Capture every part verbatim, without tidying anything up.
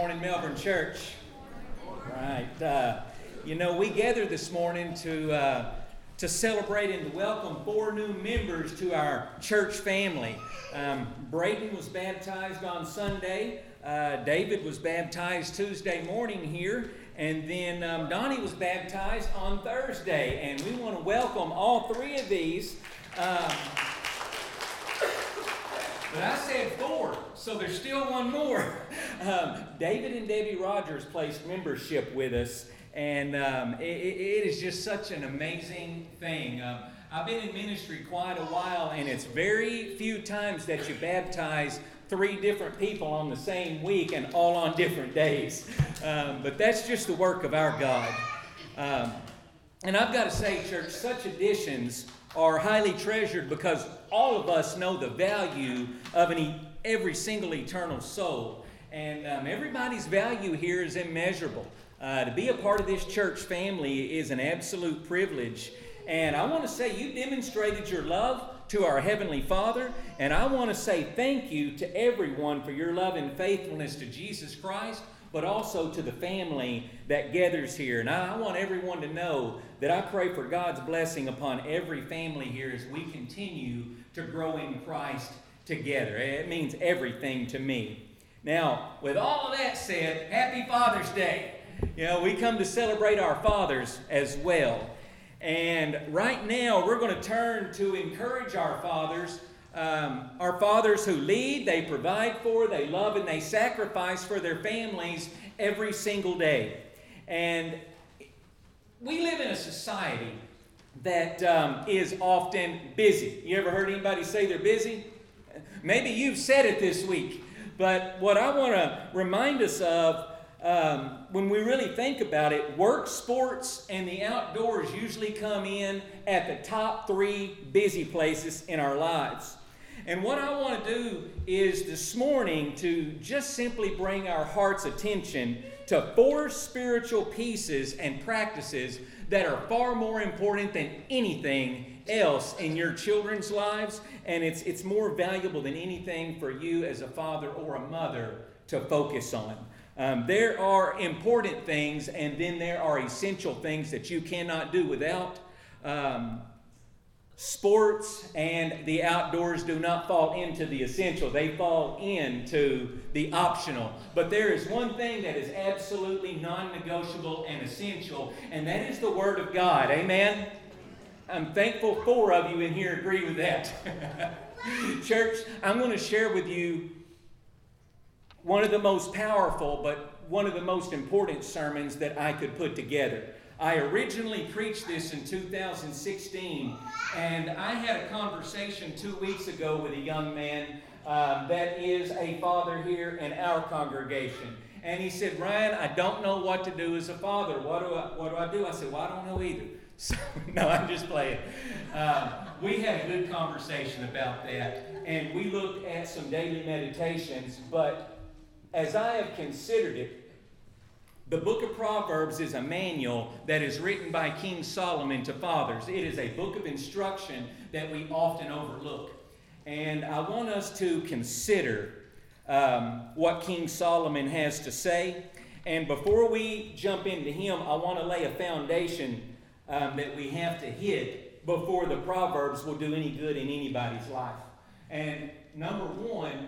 morning, Melbourne Church. Right. Uh, you know, we gathered this morning to uh, to celebrate and to welcome four new members to our church family. Um, Braden was baptized on Sunday. Uh, David was baptized Tuesday morning here. And then um, Donnie was baptized on Thursday. And we want to welcome all three of these. Um, But I said four, so there's still one more. Um, David and Debbie Rogers placed membership with us, and um, it, it is just such an amazing thing. Um, I've been in ministry quite a while, and it's very few times that you baptize three different people on the same week and all on different days. Um, but that's just the work of our God. Um, and I've got to say, church, such additions are highly treasured because all of us know the value of an e- every single eternal soul. And um, everybody's value here is immeasurable. Uh, to be a part of this church family is an absolute privilege. And I want to say you demonstrated your love to our Heavenly Father. And I want to say thank you to everyone for your love and faithfulness to Jesus Christ, but also to the family that gathers here. And I want everyone to know that I pray for God's blessing upon every family here as we continue to grow in Christ together. It means everything to me. Now, with all of that said, Happy Father's Day. You know, we come to celebrate our fathers as well. And right now, we're going to turn to encourage our fathers. Um, our fathers who lead, they provide for, they love, and they sacrifice for their families every single day. And we live in a society that um, is often busy. You ever heard anybody say they're busy? Maybe you've said it this week. But what I want to remind us of, um, when we really think about it, work, sports, and the outdoors usually come in at the top three busy places in our lives. And what I want to do is this morning to just simply bring our heart's attention to four spiritual pieces and practices that are far more important than anything else in your children's lives. And it's, it's more valuable than anything for you as a father or a mother to focus on. Um, there are important things, and then there are essential things that you cannot do without. Um, Sports and the outdoors do not fall into the essential. They fall into the optional. But there is one thing that is absolutely non-negotiable and essential, and that is the Word of God. Amen? I'm thankful four of you in here agree with that. Church, I'm going to share with you one of the most powerful, but one of the most important sermons that I could put together. I originally preached this in two thousand sixteen, and I had a conversation two weeks ago with a young man um, that is a father here in our congregation. And he said, Ryan, I don't know what to do as a father. What do I, what do, I do? I said, well, I don't know either. So, no, I'm just playing. Uh, we had a good conversation about that, and we looked at some daily meditations. But as I have considered it, the book of Proverbs is a manual that is written by King Solomon to fathers. It is a book of instruction that we often overlook. And I want us to consider um, what King Solomon has to say. And before we jump into him, I want to lay a foundation um, that we have to hit before the Proverbs will do any good in anybody's life. And number one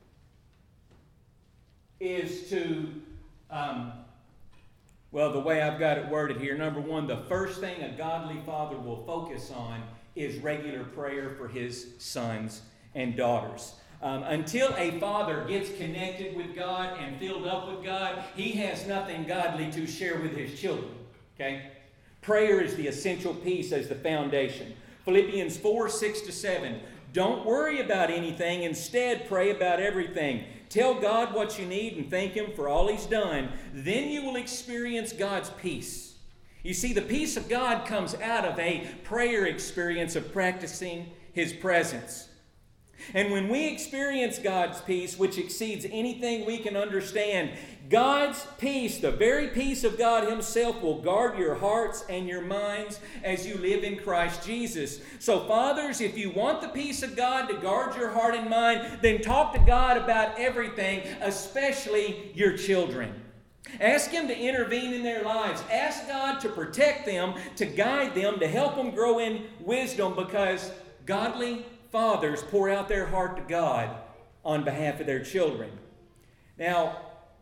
is to... Um, Well, the way I've got it worded here, number one, the first thing a godly father will focus on is regular prayer for his sons and daughters. Um, until a father gets connected with God and filled up with God, he has nothing godly to share with his children. Okay? Prayer is the essential piece as the foundation. Philippians four, six to seven. Don't worry about anything. Instead, pray about everything. Tell God what you need and thank Him for all He's done. Then you will experience God's peace. You see, the peace of God comes out of a prayer experience of practicing His presence. And when we experience God's peace, which exceeds anything we can understand, God's peace, the very peace of God Himself, will guard your hearts and your minds as you live in Christ Jesus. So, fathers, if you want the peace of God to guard your heart and mind, then talk to God about everything, especially your children. Ask Him to intervene in their lives. Ask God to protect them, to guide them, to help them grow in wisdom, because godly fathers pour out their heart to God on behalf of their children. Now,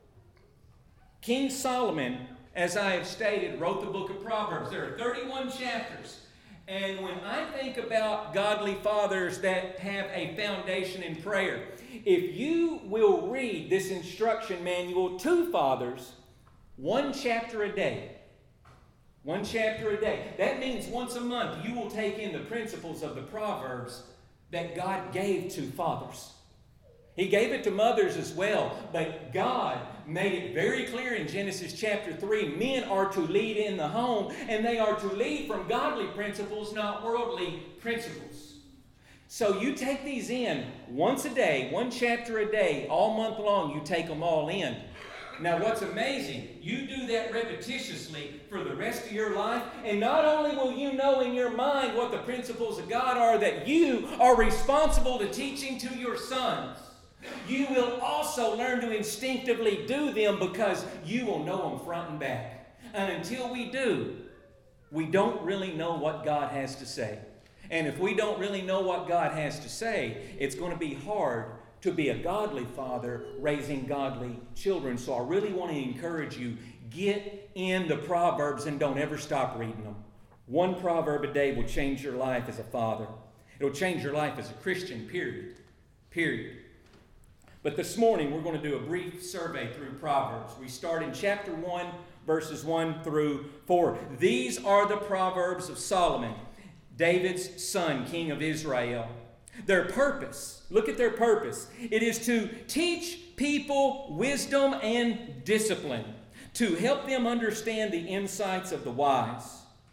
King Solomon, as I have stated, wrote the book of Proverbs. There are thirty-one chapters. And when I think about godly fathers that have a foundation in prayer, if you will read this instruction manual to fathers, one chapter a day, one chapter a day, that means once a month you will take in the principles of the Proverbs that God gave to fathers. He gave it to mothers as well, but God made it very clear in Genesis chapter three, men are to lead in the home, and they are to lead from godly principles, not worldly principles. So you take these in once a day, one chapter a day, all month long, you take them all in. Now what's amazing, you do that repetitiously for the rest of your life, and not only will you know in your mind what the principles of God are that you are responsible to teaching to your sons, you will also learn to instinctively do them because you will know them front and back. And until we do, we don't really know what God has to say. And if we don't really know what God has to say, it's going to be hard to be a godly father raising godly children. So I really want to encourage you, get in the Proverbs and don't ever stop reading them. One proverb a day will change your life as a father. It'll change your life as a Christian, period. Period. But this morning we're going to do a brief survey through Proverbs. We start in chapter one, verses one through four. These are the Proverbs of Solomon, David's son, king of Israel. Their purpose, look at their purpose. It is to teach people wisdom and discipline, to help them understand the insights of the wise.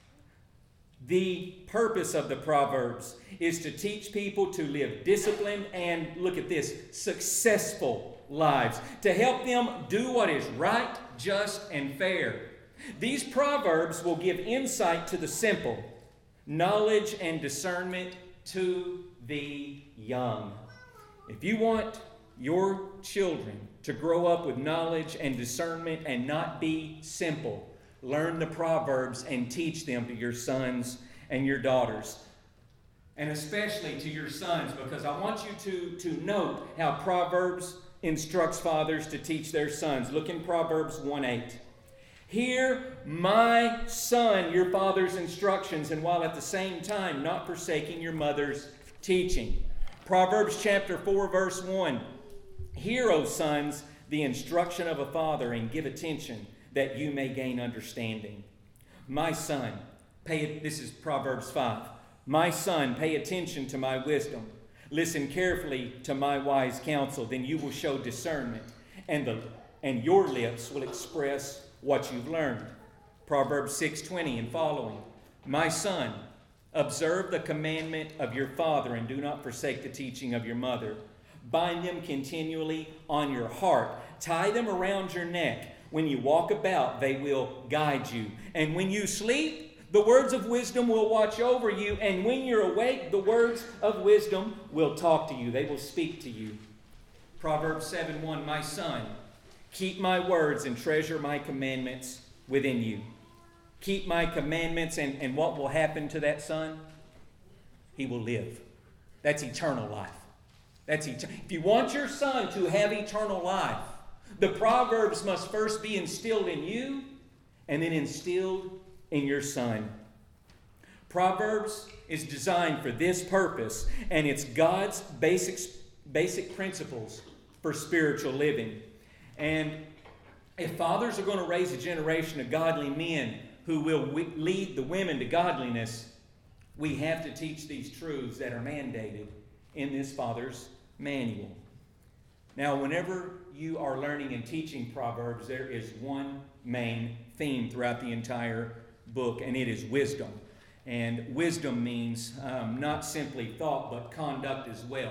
The purpose of the Proverbs is to teach people to live disciplined and, look at this, successful lives, to help them do what is right, just, and fair. These Proverbs will give insight to the simple, knowledge and discernment to the young. If you want your children to grow up with knowledge and discernment and not be simple, learn the Proverbs and teach them to your sons and your daughters. And especially to your sons, because I want you to, to note how Proverbs instructs fathers to teach their sons. Look in Proverbs one eight. Hear, my son, your father's instructions, and while at the same time not forsaking your mother's teaching. Proverbs chapter four, verse one. Hear, O sons, the instruction of a father, and give attention that you may gain understanding. My son, pay, this is Proverbs five. My son, pay attention to my wisdom. Listen carefully to my wise counsel, then you will show discernment, and, the, and your lips will express what you've learned. Proverbs six twenty and following. My son, observe the commandment of your father and do not forsake the teaching of your mother. Bind them continually on your heart. Tie them around your neck. When you walk about, they will guide you. And when you sleep, the words of wisdom will watch over you. And when you're awake, the words of wisdom will talk to you. They will speak to you. Proverbs seven one, my son, keep my words and treasure my commandments within you. Keep my commandments, and, and what will happen to that son? He will live. That's eternal life. That's et- If you want your son to have eternal life, the Proverbs must first be instilled in you and then instilled in your son. Proverbs is designed for this purpose, and it's God's basic, basic principles for spiritual living. And if fathers are going to raise a generation of godly men who will lead the women to godliness, we have to teach these truths that are mandated in this Father's manual. Now, whenever you are learning and teaching Proverbs, there is one main theme throughout the entire book, and it is wisdom. And wisdom means um, not simply thought, but conduct as well.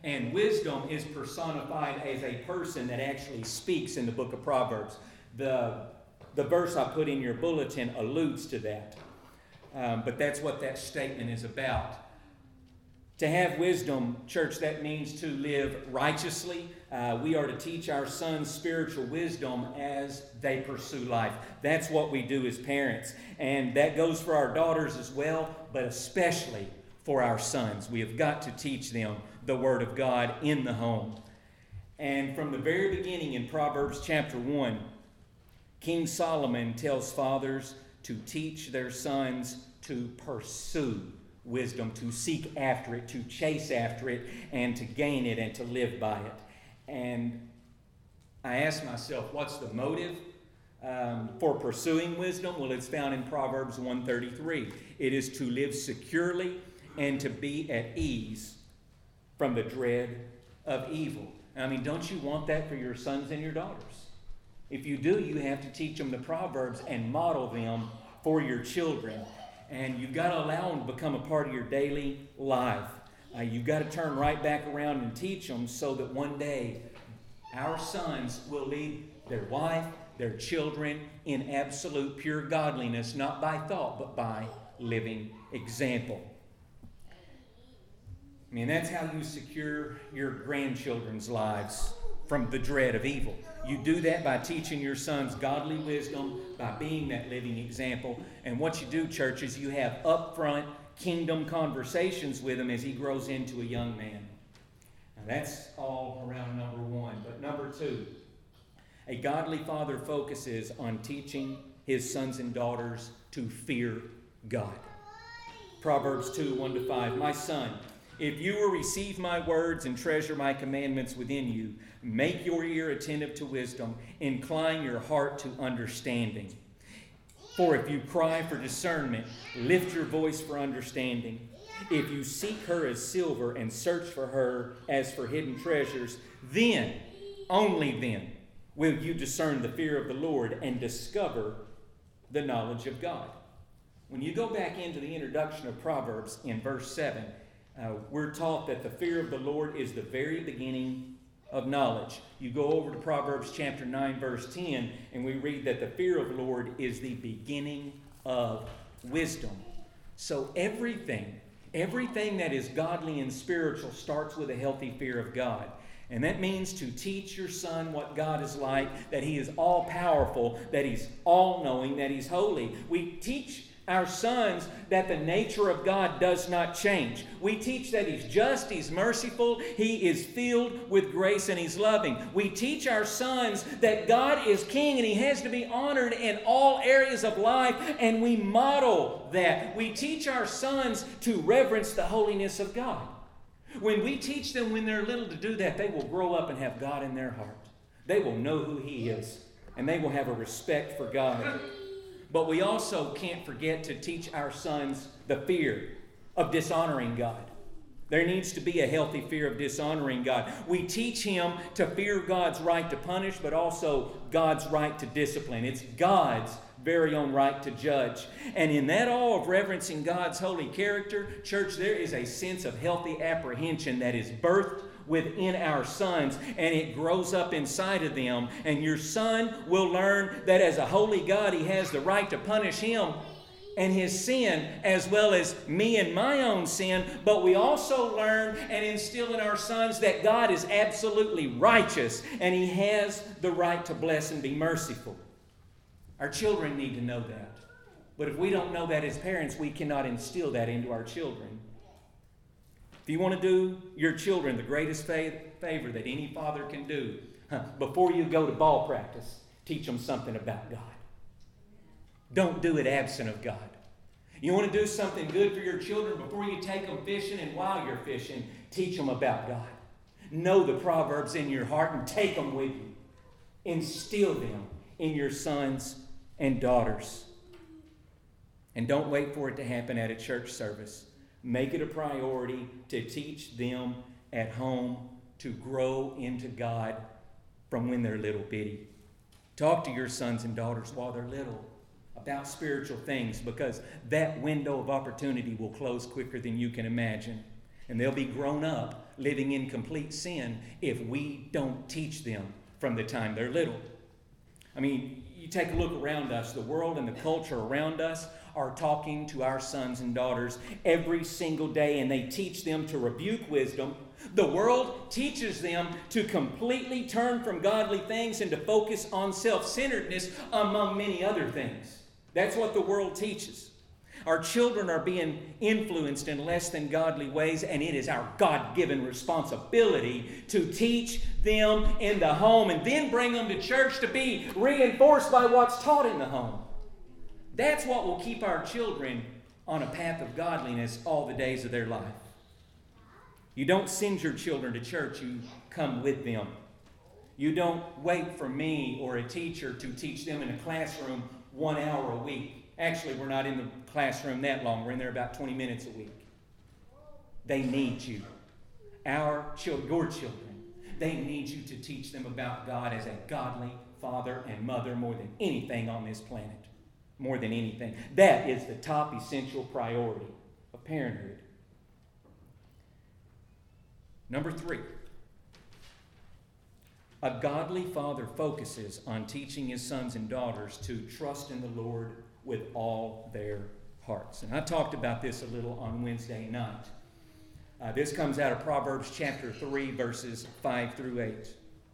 And wisdom is personified as a person that actually speaks in the book of Proverbs. The, the verse I put in your bulletin alludes to that. Um, but that's what that statement is about. To have wisdom, church, that means to live righteously. Uh, we are to teach our sons spiritual wisdom as they pursue life. That's what we do as parents. And that goes for our daughters as well, but especially for our sons. We have got to teach them the Word of God in the home. And from the very beginning in Proverbs chapter one, King Solomon tells fathers to teach their sons to pursue wisdom, to seek after it, to chase after it, and to gain it and to live by it. And I ask myself, what's the motive um, for pursuing wisdom? Well, it's found in Proverbs one thirty-three. It is to live securely and to be at ease from the dread of evil. I mean, don't you want that for your sons and your daughters? If you do, you have to teach them the Proverbs and model them for your children. And you've got to allow them to become a part of your daily life. Uh, you've got to turn right back around and teach them so that one day our sons will lead their wife, their children in absolute pure godliness, not by thought, but by living example. I mean, that's how you secure your grandchildren's lives from the dread of evil. You do that by teaching your sons godly wisdom, by being that living example. And what you do, church, is you have upfront kingdom conversations with him as he grows into a young man. Now, that's all around number one. But number two, a godly father focuses on teaching his sons and daughters to fear God. Proverbs two, one to five. My son, if you will receive my words and treasure my commandments within you, make your ear attentive to wisdom, incline your heart to understanding. For if you cry for discernment, lift your voice for understanding. If you seek her as silver and search for her as for hidden treasures, then, only then, will you discern the fear of the Lord and discover the knowledge of God. When you go back into the introduction of Proverbs in verse seven, Uh, we're taught that the fear of the Lord is the very beginning of knowledge. You go over to Proverbs chapter nine, verse ten, and we read that the fear of the Lord is the beginning of wisdom. So everything, everything that is godly and spiritual starts with a healthy fear of God. And that means to teach your son what God is like, that he is all-powerful, that he's all-knowing, that he's holy. We teach our sons that the nature of God does not change. We teach that he's just, he's merciful, he is filled with grace, and he's loving. We teach our sons that God is king and he has to be honored in all areas of life, and we model that. We teach our sons to reverence the holiness of God. When we teach them when they're little to do that, they will grow up and have God in their heart. They will know who he is, and they will have a respect for God. But we also can't forget to teach our sons the fear of dishonoring God. There needs to be a healthy fear of dishonoring God. We teach him to fear God's right to punish, but also God's right to discipline. It's God's very own right to judge. And in that all of reverencing God's holy character, church, there is a sense of healthy apprehension that is birthed within our sons, and it grows up inside of them. And your son will learn that as a holy God, he has the right to punish him and his sin, as well as me and my own sin. But we also learn and instill in our sons that God is absolutely righteous, and he has the right to bless and be merciful. Our children need to know that. But if we don't know that as parents, we cannot instill that into our children. If you want to do your children the greatest favor that any father can do, before you go to ball practice, teach them something about God. Don't do it absent of God. You want to do something good for your children, before you take them fishing and while you're fishing, teach them about God. Know the Proverbs in your heart and take them with you. Instill them in your sons and daughters. And don't wait for it to happen at a church service. Make it a priority to teach them at home to grow into God from when they're little bitty. Talk to your sons and daughters while they're little about spiritual things, because that window of opportunity will close quicker than you can imagine. And they'll be grown up living in complete sin if we don't teach them from the time they're little. I mean, you take a look around us. The world and the culture around us are talking to our sons and daughters every single day, and they teach them to rebuke wisdom. The world teaches them to completely turn from godly things and to focus on self-centeredness, among many other things. That's what the world teaches. Our children are being influenced in less than godly ways, and it is our God-given responsibility to teach them in the home and then bring them to church to be reinforced by what's taught in the home. That's what will keep our children on a path of godliness all the days of their life. You don't send your children to church, you come with them. You don't wait for me or a teacher to teach them in a classroom one hour a week. Actually, we're not in the classroom that long. We're in there about twenty minutes a week. They need you. Our children, your children, they need you to teach them about God as a godly father and mother more than anything on this planet. More than anything. That is the top essential priority of parenthood. Number three, a godly father focuses on teaching his sons and daughters to trust in the Lord with all their hearts. And I talked about this a little on Wednesday night. Uh, this comes out of Proverbs chapter three, verses five through eight.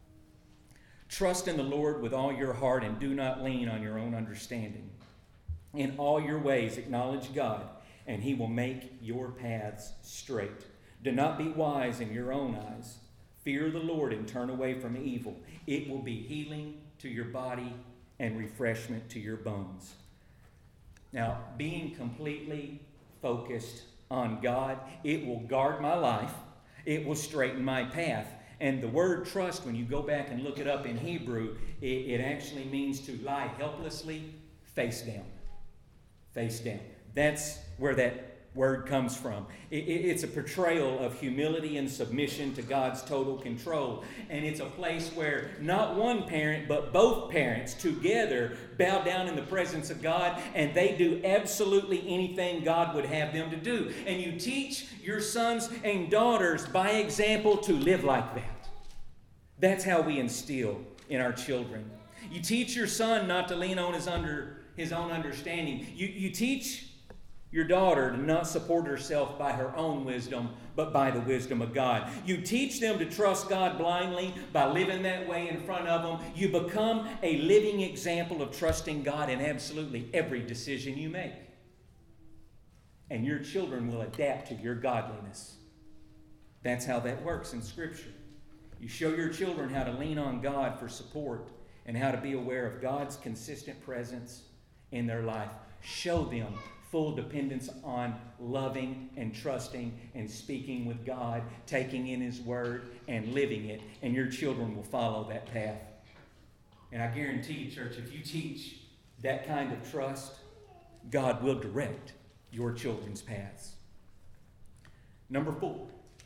Trust in the Lord with all your heart and do not lean on your own understanding. In all your ways acknowledge God, and he will make your paths straight. Do not be wise in your own eyes. Fear the Lord and turn away from evil. It will be healing to your body and refreshment to your bones. Now, being completely focused on God, it will guard my life. It will straighten my path. And the word trust, when you go back and look it up in Hebrew, it, it actually means to lie helplessly face down. Face down. That's where that word comes from. It, it, it's a portrayal of humility and submission to God's total control. And it's a place where not one parent, but both parents together bow down in the presence of God, and they do absolutely anything God would have them to do. And you teach your sons and daughters by example to live like that. That's how we instill in our children. You teach your son not to lean on his under his own understanding. You, you teach your daughter to not support herself by her own wisdom, but by the wisdom of God. You teach them to trust God blindly by living that way in front of them. You become a living example of trusting God in absolutely every decision you make. And your children will adapt to your godliness. That's how that works in Scripture. You show your children how to lean on God for support and how to be aware of God's consistent presence in their life. Show them full dependence on loving and trusting and speaking with God, taking in His Word and living it, and your children will follow that path. And I guarantee you, church, if you teach that kind of trust, God will direct your children's paths. Number four,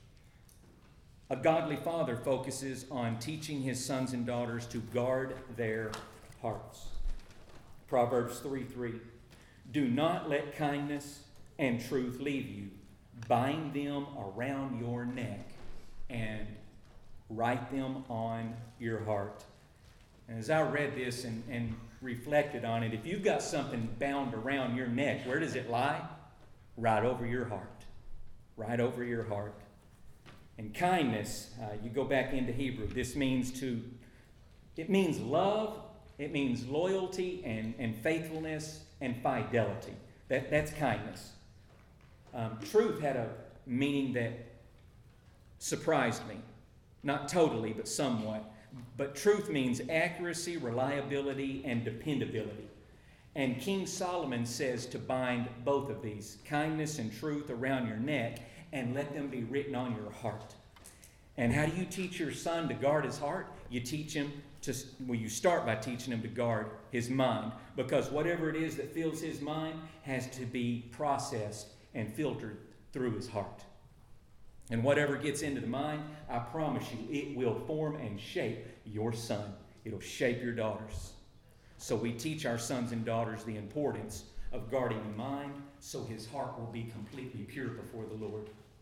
a godly father focuses on teaching his sons and daughters to guard their hearts. Proverbs three three. Do not let kindness and truth leave you. Bind them around your neck and write them on your heart. And as I read this and, and reflected on it, if you've got something bound around your neck, where does it lie? Right over your heart. Right over your heart. And kindness, uh, you go back into Hebrew, this means to, it means love, it means loyalty and, and faithfulness and fidelity. That, that's kindness. Um, truth had a meaning that surprised me. Not totally, but somewhat. But truth means accuracy, reliability, and dependability. And King Solomon says to bind both of these, kindness and truth, around your neck and let them be written on your heart. And how do you teach your son to guard his heart? You teach him to, well, you start by teaching him to guard his mind, because whatever it is that fills his mind has to be processed and filtered through his heart. And whatever gets into the mind, I promise you, it will form and shape your son. It'll shape your daughters. So we teach our sons and daughters the importance of guarding the mind so his heart will be completely pure before the Lord.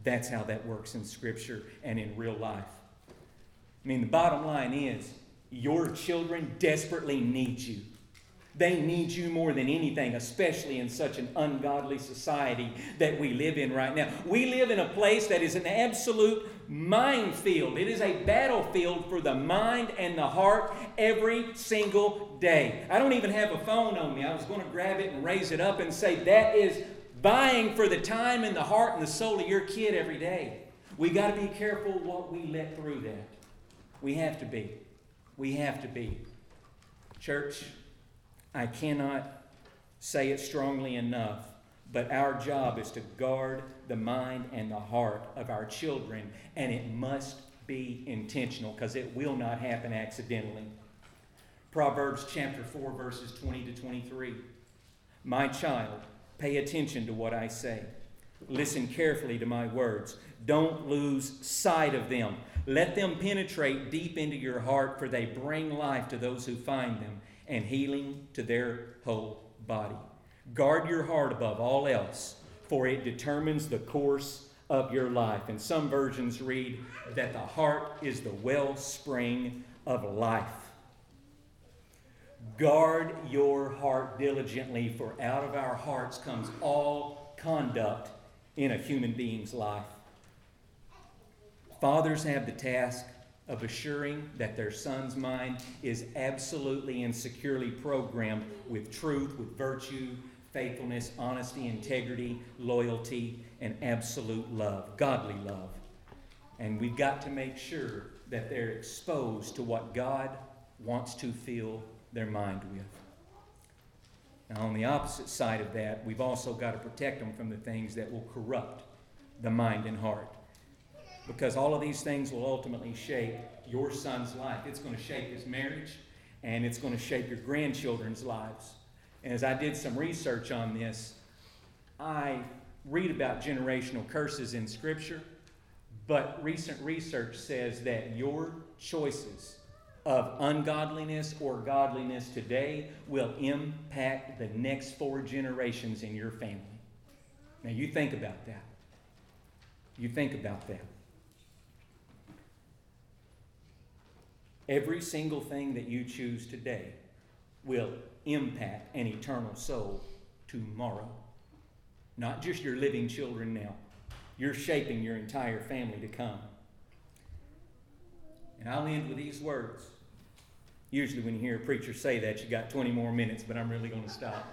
That's how that works in Scripture and in real life. I mean, the bottom line is, your children desperately need you. They need you more than anything, especially in such an ungodly society that we live in right now. We live in a place that is an absolute minefield. It is a battlefield for the mind and the heart every single day. I don't even have a phone on me. I was going to grab it and raise it up and say, that is vying for the time and the heart and the soul of your kid every day. We got to be careful what we let through that. We have to be. We have to be. Church, I cannot say it strongly enough, but our job is to guard the mind and the heart of our children, and it must be intentional because it will not happen accidentally. Proverbs chapter four, verses twenty to twenty-three. My child, pay attention to what I say. Listen carefully to my words. Don't lose sight of them. Let them penetrate deep into your heart, for they bring life to those who find them, and healing to their whole body. Guard your heart above all else, for it determines the course of your life. And some versions read that the heart is the wellspring of life. Guard your heart diligently, for out of our hearts comes all conduct in a human being's life. Fathers have the task of assuring that their son's mind is absolutely and securely programmed with truth, with virtue, faithfulness, honesty, integrity, loyalty, and absolute love, godly love. And we've got to make sure that they're exposed to what God wants to fill their mind with. Now, on the opposite side of that, we've also got to protect them from the things that will corrupt the mind and heart. Because all of these things will ultimately shape your son's life. It's going to shape his marriage, and it's going to shape your grandchildren's lives. And as I did some research on this, I read about generational curses in Scripture, but recent research says that your choices of ungodliness or godliness today will impact the next four generations in your family. Now you think about that. You think about that. Every single thing that you choose today will impact an eternal soul tomorrow. Not just your living children now. You're shaping your entire family to come. And I'll end with these words. Usually when you hear a preacher say that, you got twenty more minutes, but I'm really going to stop.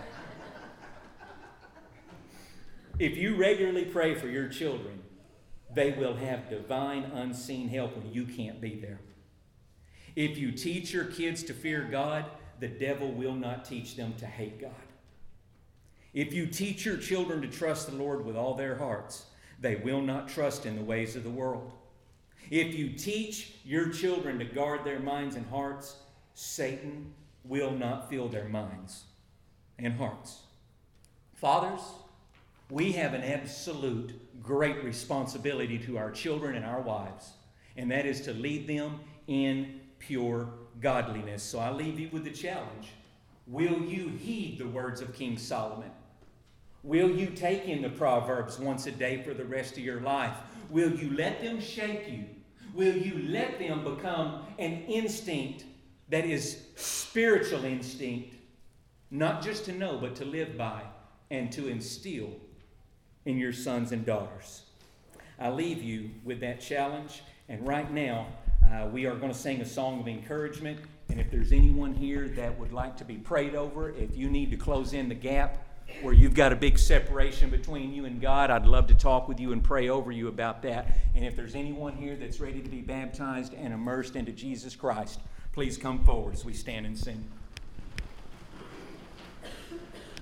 If you regularly pray for your children, they will have divine unseen help when you can't be there. If you teach your kids to fear God, the devil will not teach them to hate God. If you teach your children to trust the Lord with all their hearts, they will not trust in the ways of the world. If you teach your children to guard their minds and hearts, Satan will not fill their minds and hearts. Fathers, we have an absolute great responsibility to our children and our wives, and that is to lead them in pure godliness. So I leave you with the challenge. Will you heed the words of King Solomon? Will you take in the Proverbs once a day for the rest of your life? Will you let them shape you? Will you let them become an instinct that is spiritual instinct, not just to know, but to live by and to instill in your sons and daughters? I leave you with that challenge, and right now, Uh, we are going to sing a song of encouragement, and if there's anyone here that would like to be prayed over, if you need to close in the gap where you've got a big separation between you and God, I'd love to talk with you and pray over you about that. And if there's anyone here that's ready to be baptized and immersed into Jesus Christ, please come forward as we stand and sing.